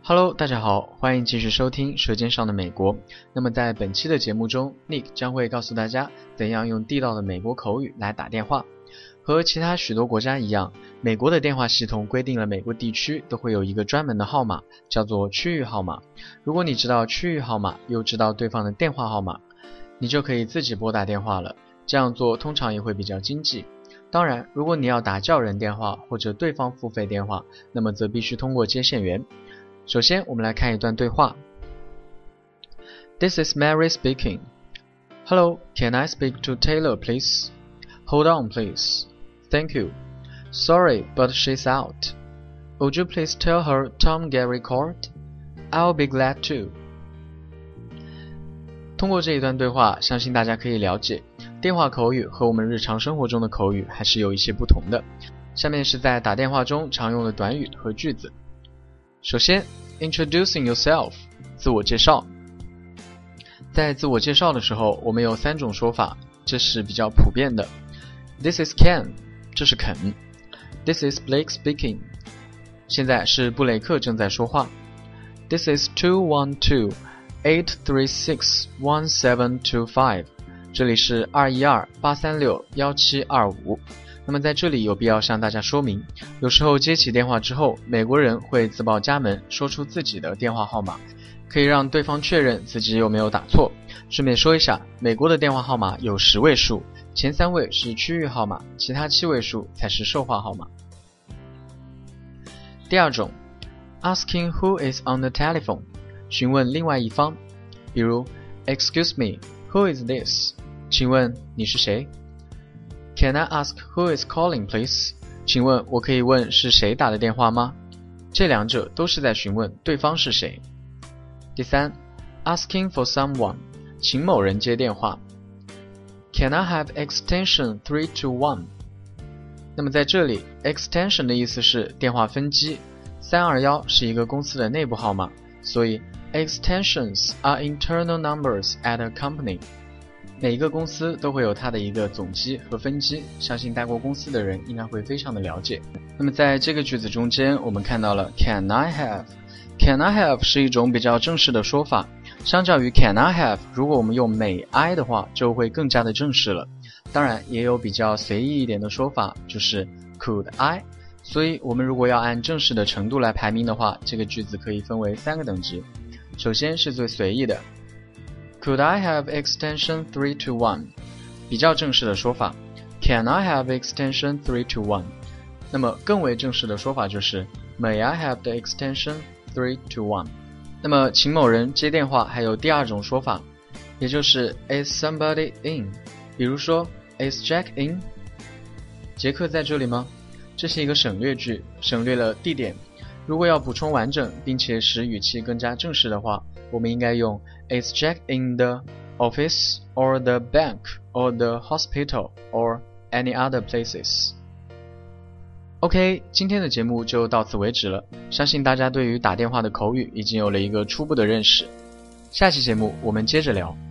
Hello， 大家好，欢迎继续收听《舌尖上的美国》。那么在本期的节目中 ，Nick 将会告诉大家怎样用地道的美国口语来打电话。和其他许多国家一样，美国的电话系统规定了每个地区都会有一个专门的号码，叫做区域号码。如果你知道区域号码，又知道对方的电话号码，你就可以自己拨打电话了。这样做通常也会比较经济。当然，如果你要打叫人电话或者对方付费电话，那么则必须通过接线员。首先，我们来看一段对话。This is Mary speaking. Hello, can I speak to Taylor, please? Hold on, please. Thank you. Sorry, but she's out. Would you please tell her Tom Gary called? I'll be glad to. 通过这一段对话，相信大家可以了解，电话口语和我们日常生活中的口语还是有一些不同的。下面是在打电话中常用的短语和句子。首先 Introducing yourself 自我介绍。在自我介绍的时候，我们有3种说法，这是比较普遍的。This is Ken 这是肯。This is Blake speaking 现在是布雷克正在说话。This is 212-836-1725 这里是212-836-1725。那么在这里有必要向大家说明，有时候接起电话之后，美国人会自报家门，说出自己的电话号码，可以让对方确认自己有没有打错。顺便说一下，美国的电话号码有10位数，前3位是区域号码，其他7位数才是受话号码。第二种 Asking who is on the telephone 询问另外一方，比如 Excuse me, who is this? 请问你是谁？ Can I ask who is calling, please? 请问我可以问是谁打的电话吗？这两者都是在询问对方是谁。第三 Asking for someone 请某人接电话。 Can I have extension 321? 那么在这里 extension 的意思是电话分机，321是一个公司的内部号码，所以 extensions are internal numbers at a company。每一个公司都会有它的一个总机和分机，相信待过公司的人应该会非常的了解。那么在这个句子中间，我们看到了 Can I have Can I have 是一种比较正式的说法，相较于 Can I have 如果我们用 May I 的话就会更加的正式了。当然也有比较随意一点的说法，就是 Could I。 所以我们如果要按正式的程度来排名的话，这个句子可以分为3个等级。首先是最随意的Could I have extension 321? 比较正式的说法 Can I have extension 321? 那么更为正式的说法就是 May I have the extension 321? 那么请某人接电话还有第2种说法，也就是 Is somebody in? 比如说 Is Jack in? 杰克在这里吗？这是一个省略句，省略了地点。如果要补充完整并且使语气更加正式的话，我们应该用 Is Jack in the office or the bank or the hospital or any other places? OK， 今天的节目就到此为止了，相信大家对于打电话的口语已经有了一个初步的认识。下期节目我们接着聊。